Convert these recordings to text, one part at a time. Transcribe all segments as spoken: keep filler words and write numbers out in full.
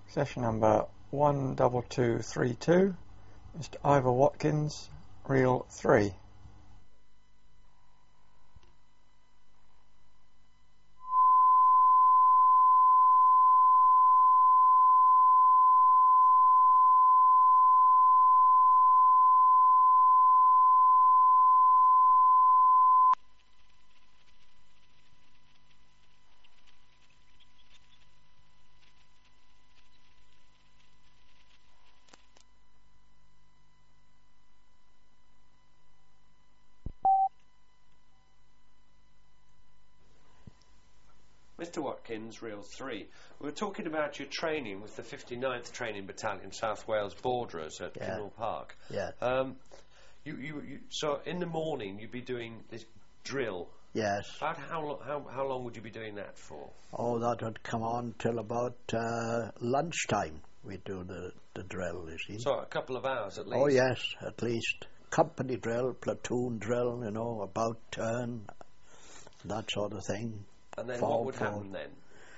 Session number one double two three two, Mister Ivor Watkins, reel three. Mister Watkins, reel three. We were talking about your training with the fifty-ninth Training Battalion, South Wales Borderers at Yeah. Kinnell Park. Yeah. Um, you, you, you, so in the morning you'd be doing this drill. Yes. About how, lo- how, how long would you be doing that for? Oh, that would come on till about uh, lunchtime. We do the, the drill, you see. So a couple of hours at least? Oh, yes, at least. Company drill, platoon drill, you know, about turn, that sort of thing. And then Fall, what would fall. happen then?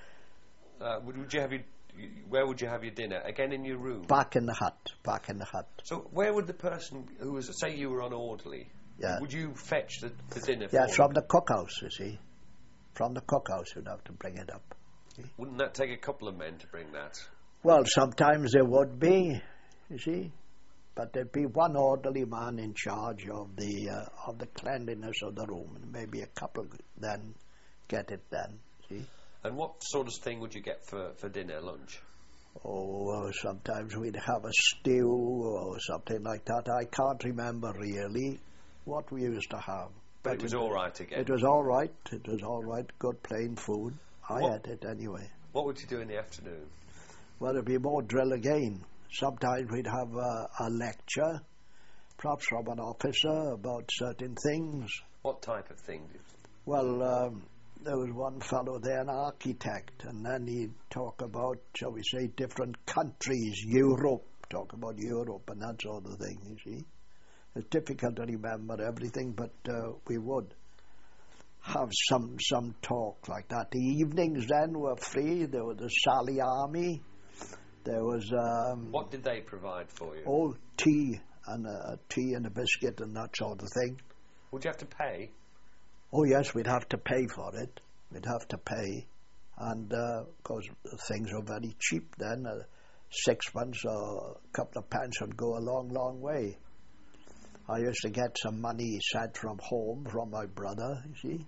Uh, would, would you have your, where would you have your dinner? Again in your room? Back in the hut, back in the hut. So where would the person who was, say you were on orderly, Yeah. would you fetch the, the dinner Yeah, for from them? the cookhouse, you see. From the cookhouse, you'd have to bring it up. Wouldn't that take a couple of men to bring that? Well, sometimes there would be, you see. But there'd be one orderly man in charge of the uh, of the cleanliness of the room, and maybe a couple then get it then, see. And what sort of thing would you get for, for dinner, lunch? Oh, uh, sometimes we'd have a stew or something like that. I can't remember really what we used to have. But it was all right again? It was all right. It was all right. Good plain food. I What- had it anyway. What would you do in the afternoon? Well, it'd be more drill again. Sometimes we'd have a, a lecture, perhaps from an officer, about certain things. What type of thing? Well, um, there was one fellow there, an architect, and then he'd talk about, shall we say, different countries, Europe, talk about Europe and that sort of thing, you see. It's difficult to remember everything, but uh, we would have some some talk like that. The evenings then were free. There was the Sally Army. There was um, What did they provide for you? old tea and a tea and a biscuit and that sort of thing. Would you have to pay? Oh yes, we'd have to pay for it. We'd have to pay, and uh, of course things were very cheap then. Uh, sixpence or a couple of pence would go a long, long way. I used to get some money sent from home from my brother, you see,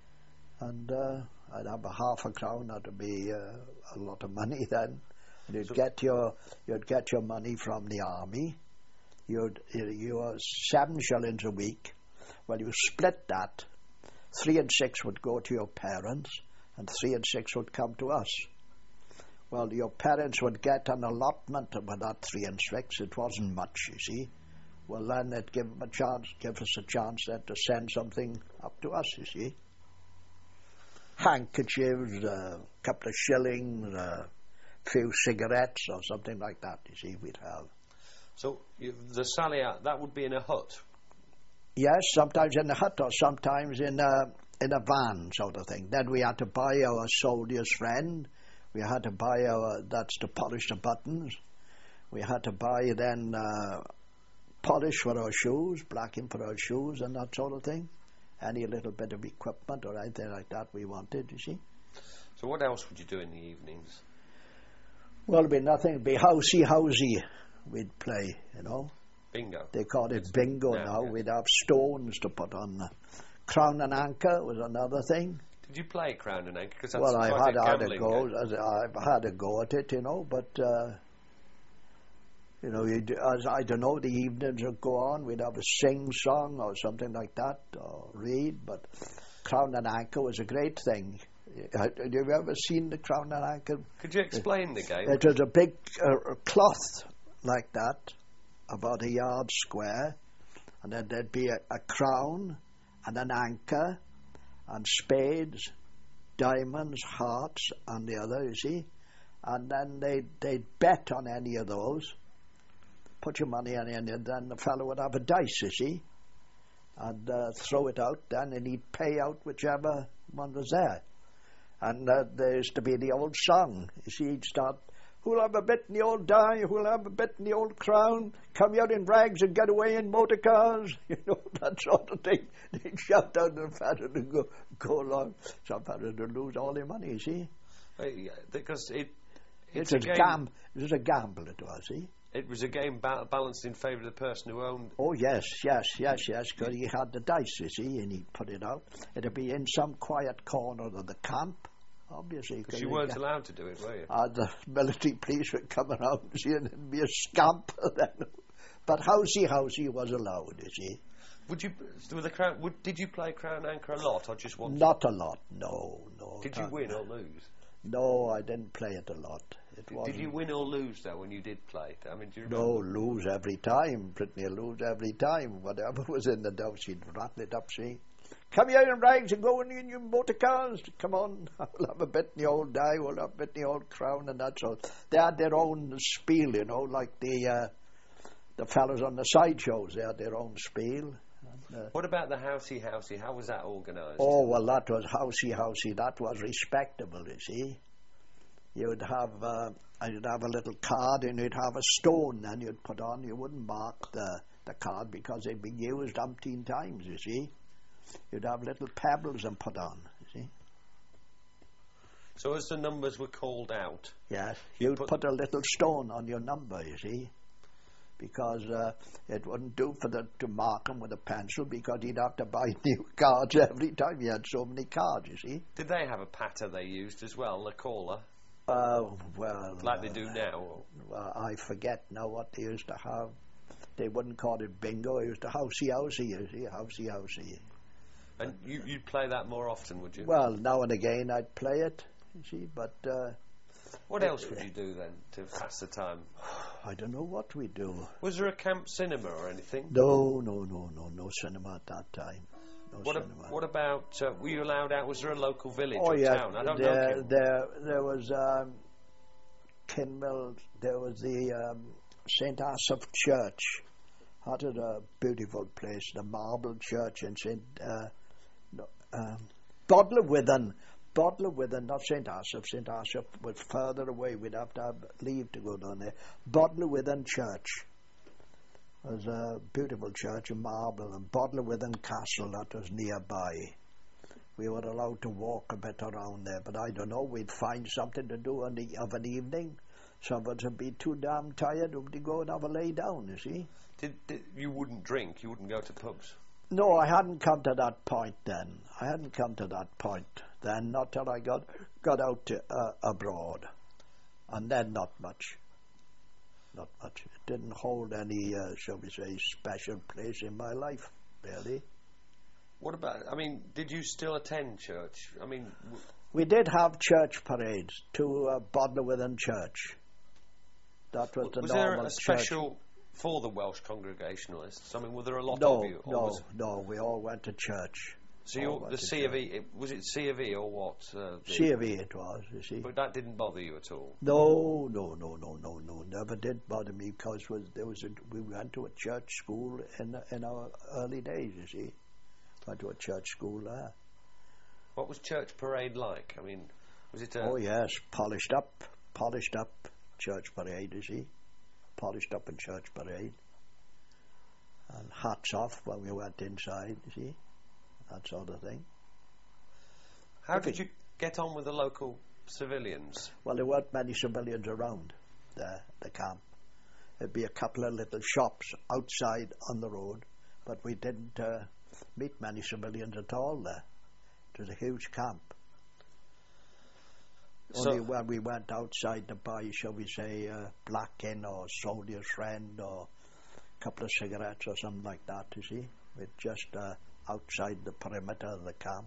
and uh, I'd have a half a crown. That'd be uh, a lot of money then. And you'd So- get your you'd get your money from the army. You'd you you were seven shillings a week. Well, you split that. Three and six would go to your parents, and three and six would come to us. Well, your parents would get an allotment of that three and six. It wasn't much, you see. Well, then it'd give them a chance, give us a chance then to send something up to us, you see. Handkerchiefs, a couple of shillings, a few cigarettes or something like that, you see, we'd have. So you, the Sally, that would be in a hut? Yes, sometimes in the hut or sometimes in a, in a van sort of thing. Then we had to buy our soldier's friend. We had to buy our, that's to polish the buttons. We had to buy then uh, polish for our shoes, blacking for our shoes and that sort of thing. Any little bit of equipment or anything like that we wanted, you see. So what else would you do in the evenings? Well, it'd be nothing, it'd be housey housey we'd play, you know. Bingo. They call it bingo Yeah, now. yeah. We'd have stones to put on. The Crown and Anchor was another thing. Did you play Crown and Anchor? Because that's Well, I've quite had, a had a gambling go. game. I've had a go at it, you know, but uh, you know, you do, as I don't know, the evenings would go on. We'd have a sing song or something like that, or read. But Crown and Anchor was a great thing. Have you ever seen the Crown and Anchor? Could you explain the game? It was a big uh, cloth like that, about a yard square, and then there'd be a, a crown and an anchor and spades, diamonds, hearts, and the other, you see. And then they'd, they'd bet on any of those, put your money on any, and then the fellow would have a dice, you see, and uh, throw it out then, and he'd pay out whichever one was there. And uh, there used to be the old song, you see, he'd start Who'll have a bit in the old die? Who'll have a bit in the old crown? Come out in rags and get away in motor cars? You know, that sort of thing. They'd shout out the fellow to go, go along. Some fellow to lose all their money, you see. Uh, yeah, because it, It's, it's a, a game. gam- it was a gamble, it was, see. It was a game ba- balanced in favour of the person who owned. Oh, yes, yes, yes, yes, because he had the dice, you see, and he'd put it out. It'd be in some quiet corner of the camp, obviously. Because you weren't allowed to do it, were you? Uh, the military police would come around, you see, and it'd be a scamp then. But housey, housey was allowed, you see. Would you, with the crown, would, did you play Crown Anchor a lot, or just once? Not a lot, no, no. Did you not- win or lose? No, I didn't play it a lot. It Did, wasn't. did you win or lose, though, when you did play it? I mean, do you No, remember? lose every time. Pretty near lose every time. Whatever was in the house, he'd rattle it up, see. Come here in rags and go in your motor cars. Come on, we'll have a bit in the old die, we'll have a bit in the old crown, and that's all. They had their own spiel, you know, like the uh, the fellows on the sideshows. They had their own spiel. And, uh, What about the housey housey? How was that organised? oh, well, that was housey housey. That was respectable, you see. You'd have, uh, you'd have a little card and you'd have a stone and you'd put on. You wouldn't mark the, the card because they'd been used umpteen times, you see. You'd have little pebbles and put on, you see. So as the numbers were called out, Yes, You you'd put- put, a little stone on your number, you see. Because uh, it wouldn't do for them to mark them with a pencil because he'd have to buy new cards every time he had so many cards, you see. did they have a patter they used as well, the caller, Uh, well, like they uh, do now? Well, I forget now what they used to have. They wouldn't call it bingo. It used to housey housey, you see, housey housey. And you, you'd play that more often, would you? Well, now and again I'd play it, you see, but uh, What else would you do then to pass the time? I don't know what we do. Was there a camp cinema or anything? No, no, no, no, no cinema at that time. No What, a, cinema. what about, uh, were you allowed out, was there a local village oh or yeah, town? I don't there, know. Kim. there, there was um, Kinmel. There was the um, Saint Asaph Church. That is a beautiful place. The marble church in Saint uh, no, um, Bodlewithen. Bodlewithen, not Saint Asaph. Saint Asaph was further away. We'd have to have leave to go down there. Bodlewithen Church was a beautiful church in marble, and Bodlewithen Castle that was nearby. We were allowed to walk a bit around there, but I don't know. We'd find something to do on the, of an evening. Some of us would be too damn tired. We'd go and have a lay down. You see. Did, did, you wouldn't drink, you wouldn't go to pubs? No, I hadn't come to that point then. I hadn't come to that point then, not till I got got out to, uh, abroad. And then not much. Not much. It didn't hold any, uh, shall we say, special place in my life, really. What about, I mean, did you still attend church? I mean, w- We did have church parades to uh, Bodlewithen Church. That was the was there normal a church. special for the Welsh Congregationalists? I mean, were there a lot No, of you? Or no, was- no. We all went to church. So all you, went the to C of church. E, it- was it C of E or what? Uh, the- C of E it was, you see. But that didn't bother you at all? No, no, no, no, no, no. Never did bother me because was there was a, we went to a church school in in our early days. You see, went to a church school there. What was church parade like? I mean, was it a... Oh yes, polished up, polished up church parade. You see, polished up in church parade, and hats off when we went inside. You see, that sort of thing. How did you get on with the local civilians? Well, there weren't many civilians around the, the camp. There'd be a couple of little shops outside on the road, but we didn't uh, meet many civilians at all there. It was a huge camp. So- Only when we went outside to buy, shall we say, uh, Blackin or Soldier's Friend or a couple of cigarettes or something like that, you see. We're just uh, outside the perimeter of the camp.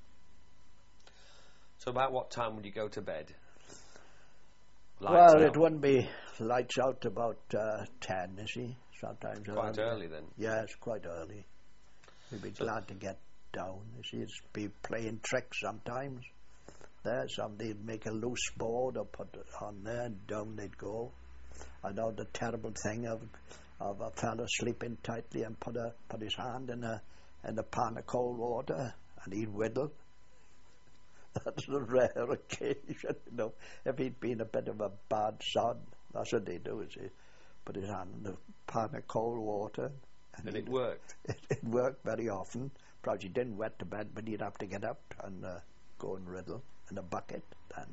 So about what time would you go to bed? Lights well, out. it wouldn't be lights out about uh, ten, you see. Sometimes Quite earlier. early then. Yes, quite early. We'd be glad to get down. You see, it's be playing tricks sometimes. There, somebody'd make a loose board or put it on there, and down they'd go. I know the terrible thing of of a fellow sleeping tightly and put a put his hand in a in a pan of cold water, and he'd whittle. That's a rare occasion, you know. If he'd been a bit of a bad son, that's what they do, is he put his hand in a pan of cold water. And, and it worked? It, it worked very often. Perhaps he didn't wet the bed, but he'd have to get up and uh, go and riddle in a bucket. And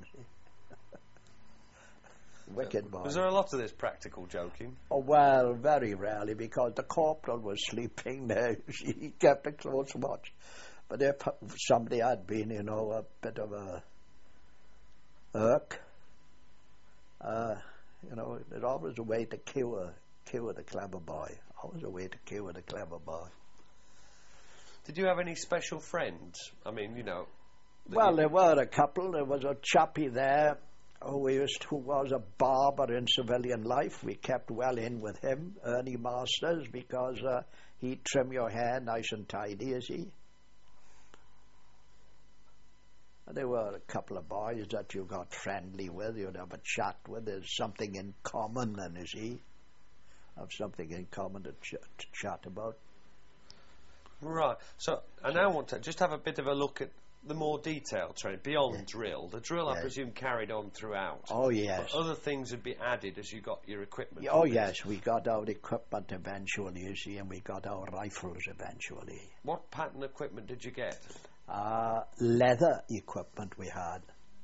wicked boy. Was there a lot of this practical joking? Oh, well, very rarely, because the corporal was sleeping there. He kept a close watch. But if somebody had been, you know, a bit of a irk, uh, you know, there's always a way to cure, cure the clever boy. Always a way to cure the clever boy. Did you have any special friends? I mean, you know... Well, there were a couple. There was a chappie there who, we used, who was a barber in civilian life. We kept well in with him, Ernie Masters, because uh, he'd trim your hair nice and tidy, is he? And there were a couple of boys that you got friendly with, you'd have a chat with. There's something in common, then, is he? Have something in common to, ch to chat about. Right. So I now want to just have a bit of a look at the more detailed training beyond Yeah. drill. The drill, Yeah. I presume, carried on throughout. Oh, yes. But other things would be added as you got your equipment. Oh, from this. yes, we got our equipment eventually, you see, and we got our rifles eventually. What pattern equipment did you get? Uh, leather equipment we had.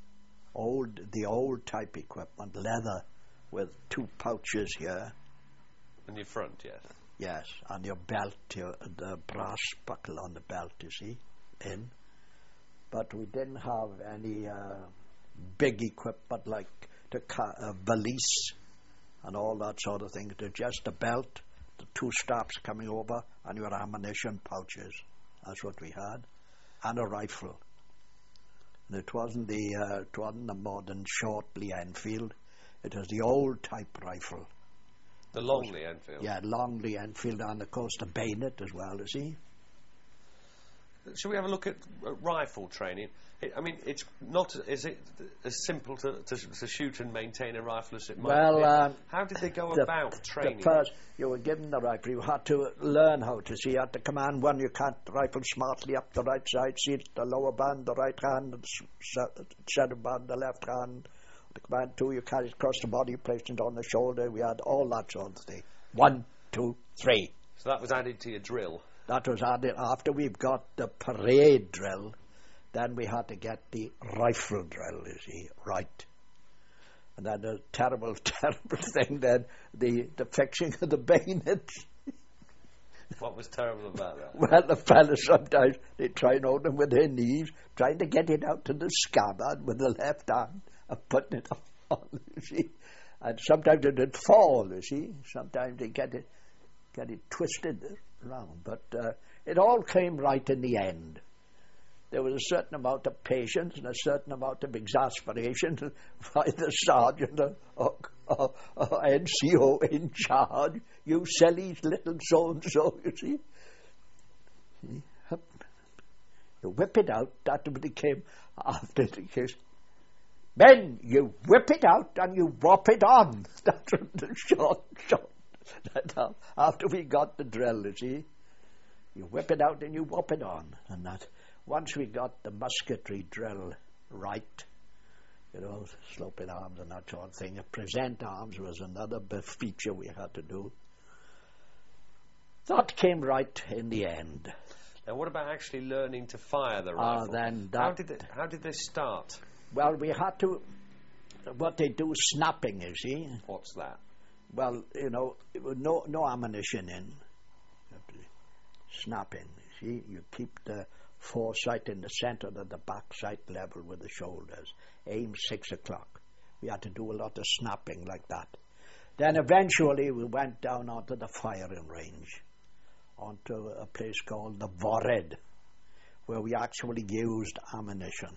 Old, the old type equipment, leather, with two pouches here. In your front, yes. Yes, and your belt, your, the brass buckle on the belt, you see, in. But we didn't have any uh, big equipment like the ca uh, valise and all that sort of thing. There's just a belt, the two straps coming over, and your ammunition pouches. That's what we had, and a rifle. And it wasn't the uh, it wasn't the modern short Lee Enfield. It was the old type rifle. The long Lee Enfield. Yeah, long Lee Enfield, and of course the bayonet as well, you see. Shall we have a look at uh, rifle training? It, I mean, it's not. Is it as simple to, to, to shoot and maintain a rifle as it might Well, be? um, How did they go the, about training? The first, you were given the rifle. You had to learn how to see. You had to command one. You can't rifle smartly up the right side. See it, the lower band, the right hand, the center band, the left hand. The command two, you carry it across the body, placed it on the shoulder. We had all that sort of thing. One, two, three. So that was added to your drill. That was added after we've got the parade drill. Then we had to get the rifle drill, you see, right. And then the terrible, terrible thing then, the, the fixing of the bayonets. What was terrible about that? Well, the fellas sometimes, they try and hold them with their knees, trying to get it out to the scabbard with the left hand and putting it on, you see. And sometimes it would fall, you see. Sometimes they get it, get it twisted round. But uh, it all came right in the end. There was a certain amount of patience and a certain amount of exasperation by the sergeant or, or, or, or N C O in charge. You silly little so-and-so, you see. You whip it out, that became after the case. Men, you whip it out and you whop it on. That's the short, short. That, after we got the drill, you see. You whip it out and you whop it on. And that. Once we got the musketry drill right, you know, sloping arms and that sort of thing, present arms was another feature we had to do. That came right in the end. Now, what about actually learning to fire the Ah, rifle? then that- how did it, how did this start? Well, we had to, what they do, snapping, you see. What's that? Well, you know, no no ammunition in. Snapping, you see. You keep the foresight in the center of the back sight level with the shoulders. Aim six o'clock. We had to do a lot of snapping like that. Then eventually we went down onto the firing range, onto a place called the Vored, where we actually used ammunition.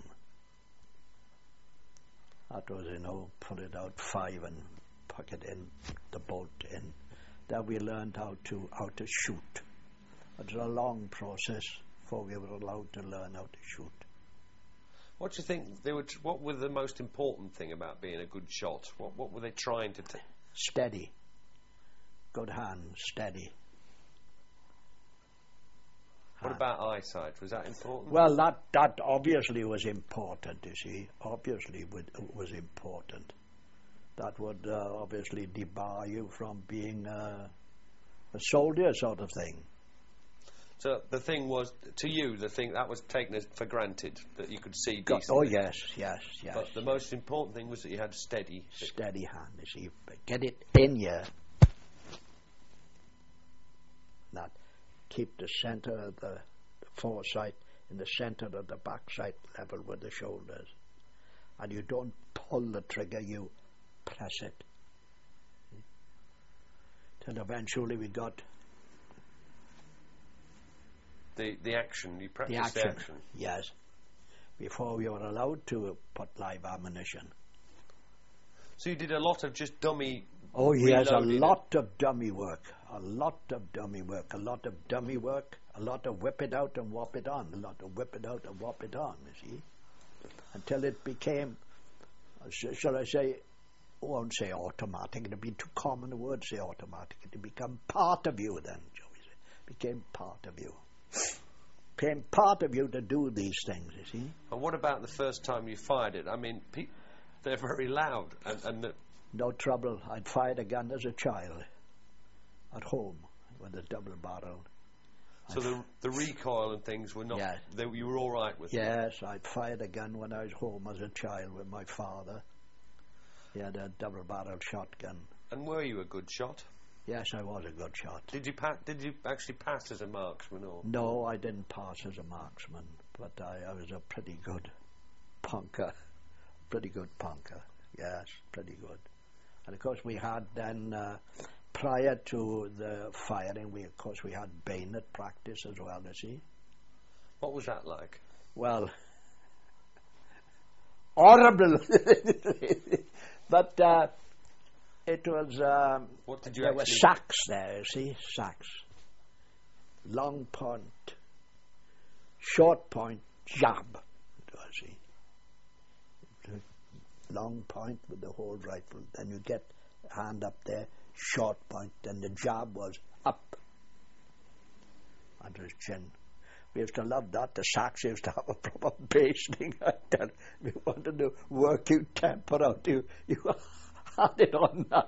That was, you know, pull it out five and puck it in, the bolt in. Then we learned how to how to shoot. It was a long process before we were allowed to learn how to shoot. What do you think they were? T what were the most important thing about being a good shot? What what were they trying to? T Steady. Good hand, steady. What about eyesight? Was that important? Well, that, that obviously was important, you see. Obviously would, was important. That would uh, obviously debar you from being uh, a soldier sort of thing. So the thing was, to you, the thing that was taken as for granted, that you could see Got, decently. oh, yes, yes, yes. But the most important thing was that you had steady. Steady hand, you see. Get it in here. That. Keep the centre of the foresight in the centre of the backside level with the shoulders. And you don't pull the trigger, you press it. Till eventually we got The the action, you the practiced action. the action. Yes. Before we were allowed to put live ammunition. So you did a lot of just dummy. Oh yes, a reloading. lot of dummy work. A lot of dummy work. A lot of dummy work. A lot of whip it out and whop it on. A lot of whip it out and whop it on, you see. Until it became, uh, sh- shall I say, I won't say automatic. It'd be too common a word to say automatic. It became part of you then, Joey. Became part of you. Became part of you to do these things, you see. And what about the first time you fired it? I mean, pe- they're very loud, and, and the No trouble. I'd fired a gun as a child at home with a double barrel. so the the recoil and things were not. Yeah. They, you were all right with them. Yes, I'd fired a gun when I was home as a child with my father. He had a double barrel shotgun. And were you a good shot? Yes, I was a good shot. Did you pa- Did you actually pass as a marksman, or? No, I didn't pass as a marksman, but I, I was a pretty good punker. Pretty good punker. Yes, pretty good. And of course we had then, uh, prior to the firing, we of course we had bayonet practice as well, you see. What was that like? Well, horrible. But uh, it was, um, What did you there were actually? sacks there, you see, sacks. Long point, short point, jab, it was, see. Long point with the whole rifle, then you get hand up there, short point, then the jab was up under his chin. We used to love that. The sacks used to have a proper basting. I tell you, we wanted to work your temper out. You, you had it on that,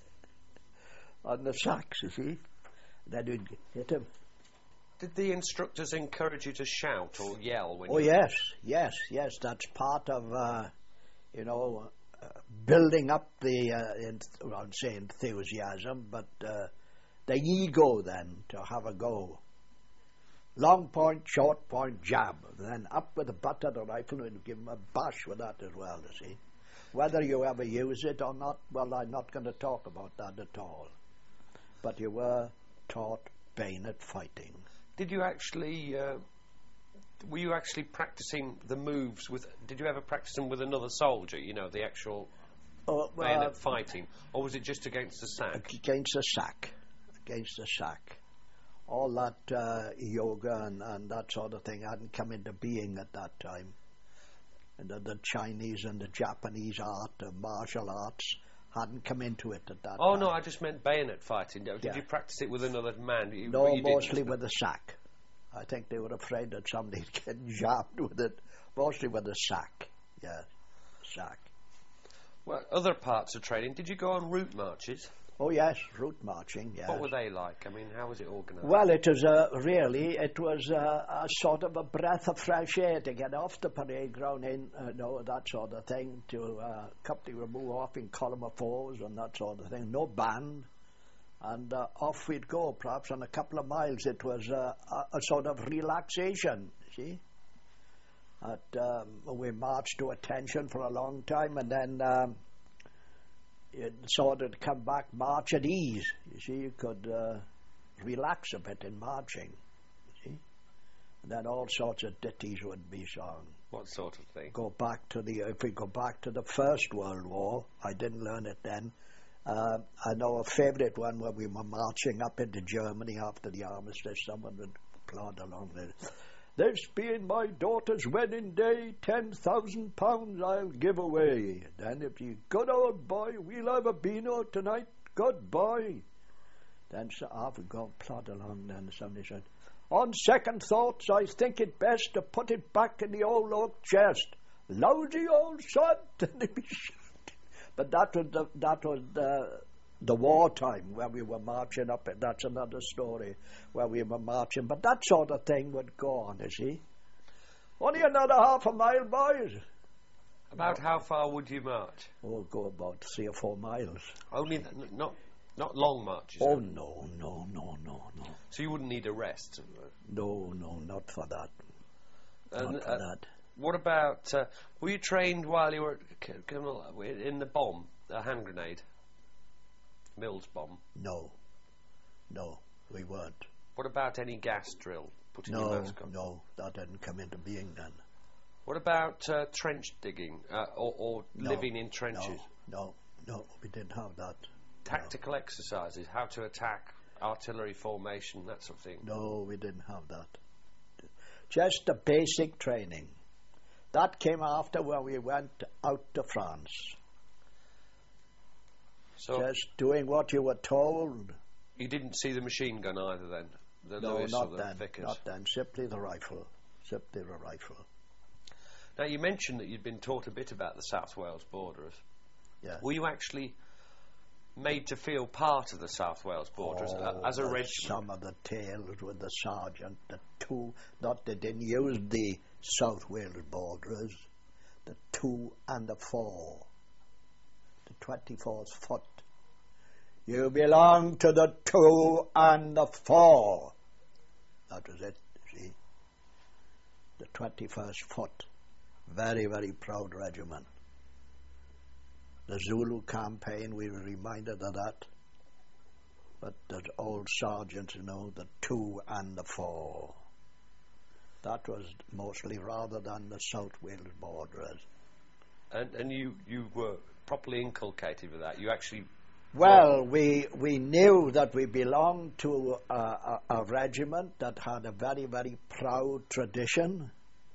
on the sacks, you see. Then you'd hit him. Did the instructors encourage you to shout or yell when Oh you? yes, yes, yes. That's part of, uh, you know, uh, building up the, uh, enth- well, I'd say enthusiasm, but uh, the ego then to have a go. Long point, short point, jab. Then up with the butt of the rifle and give him a bash with that as well, you see. Whether you ever use it or not, well, I'm not going to talk about that at all. But you were taught bayonet fighting. Did you actually? Uh, were you actually practicing the moves with? Did you ever practice them with another soldier? You know, the actual Oh, bayonet fighting, or was it just against the sack? Against the sack. Against the sack. All that uh, yoga and, and that sort of thing hadn't come into being at that time. And the, the Chinese and the Japanese art, the martial arts, hadn't come into it at that Oh time. no, I just meant bayonet fighting. Did Yeah. you practice it with another man? You, No, you didn't, mostly but- with the sack. I think they were afraid that somebody'd get jabbed with it. Mostly with the sack. Yeah, sack. Well, other parts of training. Did you go on route marches? Oh yes, route marching, yes. What were they like? I mean, how was it organised? Well, it was uh, really, it was uh, a sort of a breath of fresh air to get off the parade ground in, uh, know, that sort of thing, to uh, company would move off in column of fours and that sort of thing, no band, and uh, off we'd go, perhaps on a couple of miles. It was uh, a, a sort of relaxation, see. At, um, we marched to attention for a long time, and then um, it sort of come back, march at ease. You see, you could uh, relax a bit in marching. You see, and then all sorts of ditties would be sung. What sort of thing? Go back to the if we go back to the First World War. I didn't learn it then. Uh, I know a favourite one where we were marching up into Germany after the armistice. Someone would plod along there. This being my daughter's wedding day, ten thousand pounds I'll give away. Then if you good old boy, we'll have a beano tonight. Goodbye. Then so half we go plod along. Then somebody said, On second thoughts, I think it best to put it back in the old oak chest. Lousy old son. But that was the, that was the, the wartime where we were marching up. And that's another story where we were marching. But that sort of thing would go on, you see. Only another half a mile, boys. About how far would you march? Oh, go about three or four miles. Only th- not not long marches. Oh, though. no, no, no, no, no. So you wouldn't need a rest. No, no, not for that. And, not for uh, that. What about? Uh, were you trained while you were at C- Colonel in the bomb, a hand grenade, Mills bomb? No, no, we weren't. What about any gas drill? Putting your No, mask on? no, that didn't come into being then. What about uh, trench digging uh, or, or No, living in trenches? No, no, no, we didn't have that. Tactical exercises, how to attack, artillery formation, that sort of thing. No, we didn't have that. Just the basic training. That came after when we went out to France. So Just doing what you were told. you didn't see the machine gun either then? The No, Lewis not or the then. Vickers? Not then. Simply the rifle. Simply the rifle. Now you mentioned that you'd been taught a bit about the South Wales borderers. Yeah. Were you actually made to feel part of the South Wales borderers uh, Oh, as a there's regiment? Some of the tales with the sergeant, the two, not they didn't use the South Wales borderers, the two and the four, the twenty-fourth foot. You belong to the two and the four. That was it, see. The twenty-first foot. Very, very proud regiment. The Zulu campaign, we were reminded of that. But the old sergeants, you know, the two and the four. That was mostly rather than the South Wales borderers. And, and you, you were properly inculcated with that. You actually... Well, we we knew that we belonged to a, a, a regiment that had a very, very proud tradition.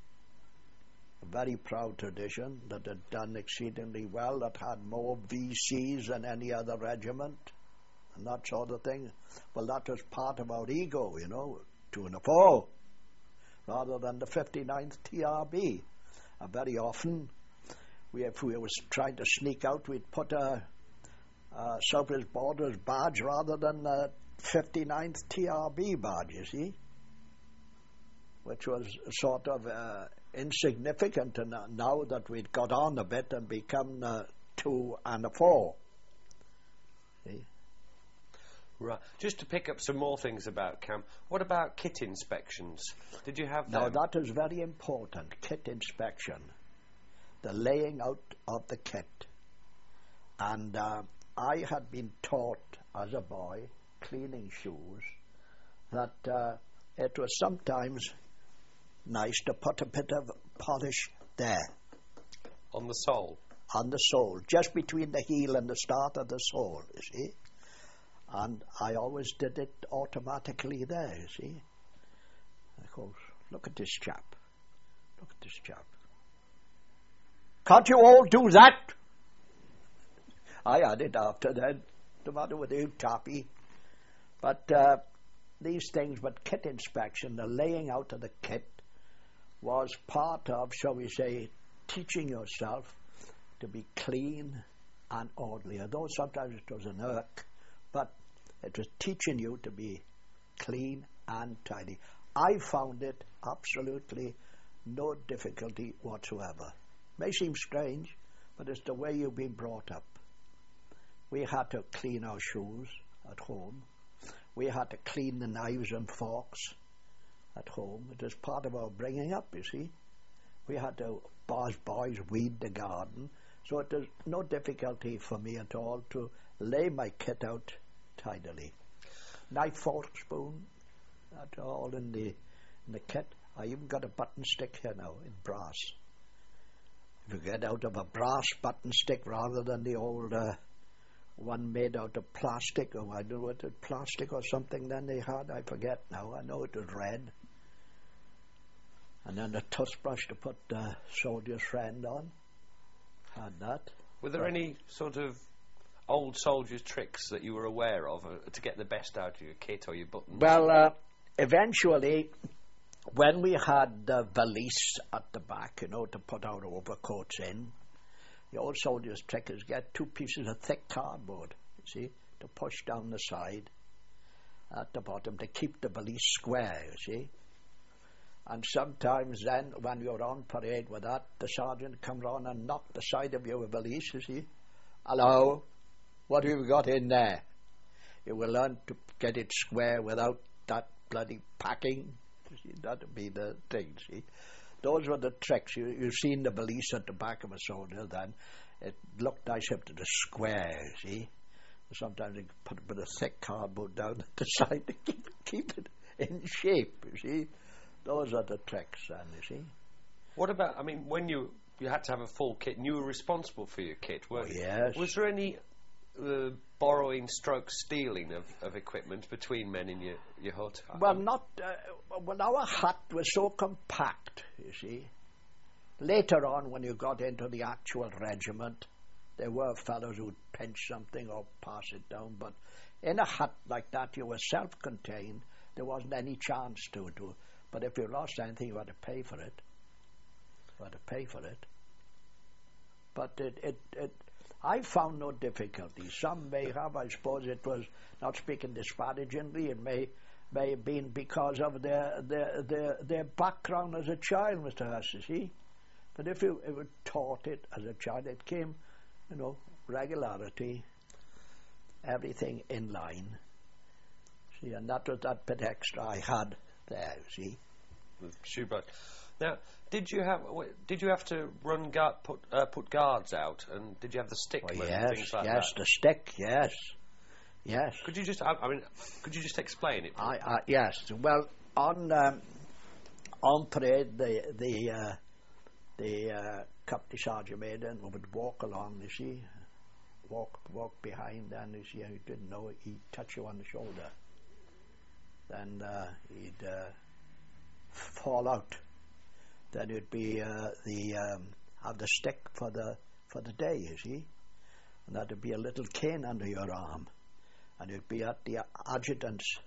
A very proud tradition that had done exceedingly well, that had more V Cs than any other regiment, and that sort of thing. Well, that was part of our ego, you know, two and a four, rather than the fifty-ninth T R B. And very often, we, if we was trying to sneak out, we'd put a, a South Wales Borders badge rather than the fifty-ninth T R B badge, you see, which was sort of uh, insignificant, and now that we'd got on a bit and become uh, two and a four. See? Right. Just to pick up some more things about camp, what about kit inspections? Did you have Now them? that is very important, kit inspection, the laying out of the kit. And uh, I had been taught as a boy, cleaning shoes, that uh, it was sometimes nice to put a bit of polish there On the sole? on the sole, just between the heel and the start of the sole, you see. And I always did it automatically there, you see. Of course, look at this chap. Look at this chap. Can't you all do that? I had it after then, no matter with you, Toppy. But uh, these things, but kit inspection, the laying out of the kit, was part of, shall we say, teaching yourself to be clean and orderly. Although sometimes it was an irk, but it was teaching you to be clean and tidy. I found it absolutely no difficulty whatsoever. May seem strange, but it's the way you've been brought up. We had to clean our shoes at home. We had to clean the knives and forks at home. It was part of our bringing up, you see. We had to, as boys, weed the garden. So it was no difficulty for me at all to lay my kit out tidily. Knife, fork, spoon, that all in the in the kit. I even got a button stick here now in brass. If you get out of a brass button stick rather than the old uh, one made out of plastic, or I don't know what it was, plastic or something then they had, I forget now. I know it was red. And then a toothbrush to put the soldier's friend on. Had that. Were there But any sort of old soldiers' tricks that you were aware of uh, to get the best out of your kit or your buttons? Well, uh, eventually, when we had the valise at the back, you know, to put our overcoats in, the old soldiers' trick is get two pieces of thick cardboard, you see, to push down the side at the bottom to keep the valise square, you see. And sometimes then, when you're on parade with that, the sergeant comes on and knocks the side of your valise, you see. Hello, what have you got in there? You will learn to get it square without that bloody packing. You see, that would be the thing, see. Those were the tricks. You, you've seen the valise at the back of a soldier then. It looked nice up to the square, you see. Sometimes you put a bit of thick cardboard down at the side to keep, keep it in shape, you see. Those are the tricks then, you see. What about, I mean, when you you had to have a full kit and you were responsible for your kit, weren't Oh, you? yes. Was there any uh, borrowing stroke stealing of, of equipment between men in your, your hut? Well, not, uh, well, our hut was so compact, you see. Later on, when you got into the actual regiment, there were fellows who'd pinch something or pass it down, but in a hut like that, you were self-contained. There wasn't any chance to do. But if you lost anything, you had to pay for it. You had to pay for it. But it, it, it, I found no difficulty. Some may have, I suppose it was, not speaking disparagingly, it may may have been because of their their their, their background as a child, Mister Hurst, you see. But if you, if you taught it as a child, it came, you know, regularity, everything in line. See, and that was that bit extra I had there, you see. The shoebox. Now, did you have w- did you have to run guard, put uh, put guards out, and did you have the stickmen Oh, and yes, things like yes, that? the stick, yes, yes. Could you just, I, I mean, could you just explain it? I, I yes. Well, on um, on parade, the the uh, the uh, company sergeant major would walk along. You see, walk walk behind, and you see, you didn't know it, he'd touch you on the shoulder. Then uh, he'd uh, fall out. Then it'd be uh, the um, have the stick for the for the day, you see, and that'd be a little cane under your arm, and you'd be at the adjutant's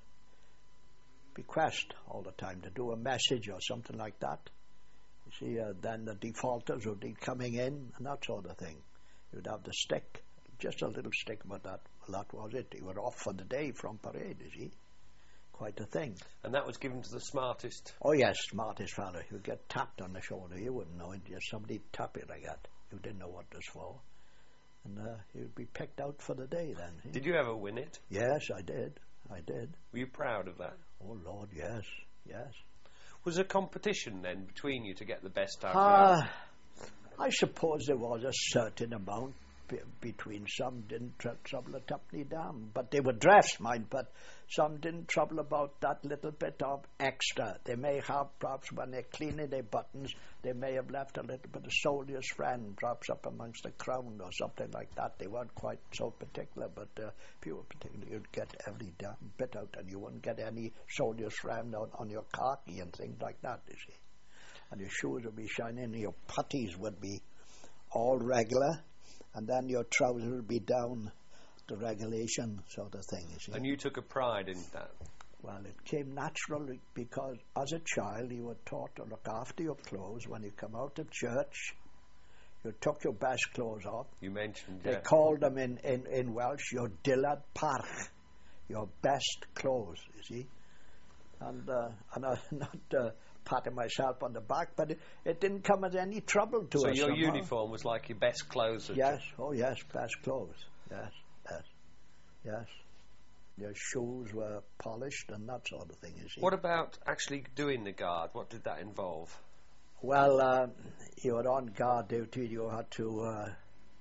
bequest all the time to do a message or something like that. You see, uh, then the defaulters would be coming in and that sort of thing. You'd have the stick, just a little stick, but that well, that was it. You were off for the day from parade, you see. Quite a thing. And that was given to the smartest. Oh yes, smartest fellow. You'd get tapped on the shoulder. You wouldn't know it. Just somebody tap you like that. You didn't know what it was for. And uh, you'd be picked out for the day then. See? Did you ever win it? Yes, I did. I did. Were you proud of that? Oh Lord, yes, yes. Was there competition then between you to get the best out Ah, of uh, I suppose there was a certain amount be- between some didn't tr- trouble a tuppenny damn, but they were dressed, mind, but some didn't trouble about that little bit of extra. They may have, perhaps when they're cleaning their buttons, they may have left a little bit of soldier's friend, perhaps up amongst the crown or something like that. They weren't quite so particular, but uh, if you were particular, you'd get every damn bit out, and you wouldn't get any soldier's friend on, on your khaki and things like that, you see. And your shoes would be shining, and your puttees would be all regular, and then your trousers would be down the regulation sort of thing, you see. And you took a pride in that? Well, it came naturally because as a child you were taught to look after your clothes. When you come out of church, you took your best clothes off. You mentioned, They yeah. called them in, in, in Welsh your dillad parch, your best clothes, you see. And, uh, and I'm not uh, patting myself on the back, but it, it didn't come as any trouble to So us. your somehow. uniform was like your best clothes? at Yes, church? oh yes, best clothes. Yes, yes, yes. Your shoes were polished and that sort of thing, you see. What about actually doing the guard? What did that involve? Well, uh, you were on guard duty. You had to uh,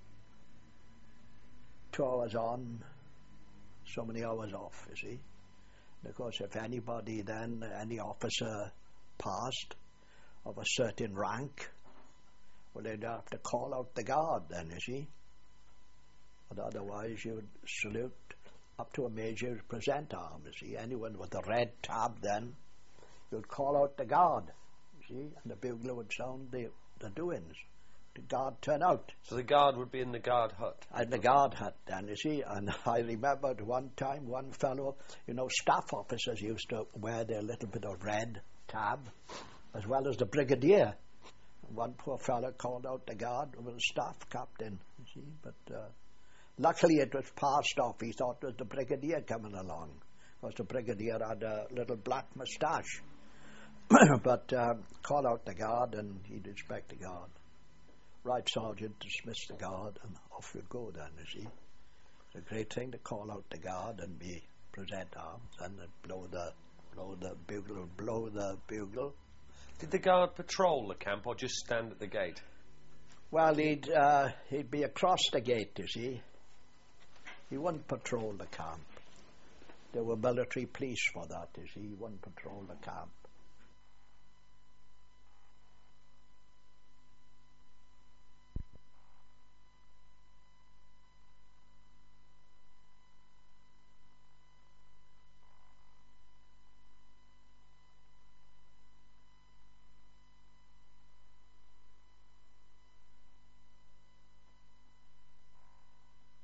two hours on, so many hours off, you see. And of course, if anybody then, any officer passed of a certain rank, well, they'd have to call out the guard then, you see. But otherwise, you would salute up to a major present arm, you see. Anyone with a red tab then, you'd call out the guard, you see, and the bugler would sound the, the doings. the guard turn out. So the guard would be in the guard hut? In the guard hut then, you see. And I remembered one time, one fellow, you know, staff officers used to wear their little bit of red tab, as well as the brigadier. One poor fellow called out the guard with a staff captain, you see. But uh, luckily it was passed off. He thought it was the brigadier coming along, because the brigadier had a little black moustache. But um, call out the guard and he'd inspect the guard. Right, Sergeant, dismiss the guard and off you go then, you see. It's a great thing to call out the guard and be present arms and then blow the blow the bugle, blow the bugle. Did the guard patrol the camp or just stand at the gate? Well, he'd uh, he'd be across the gate, you see. He wouldn't patrol the camp. There were military police for that, you see. He wouldn't patrol the camp.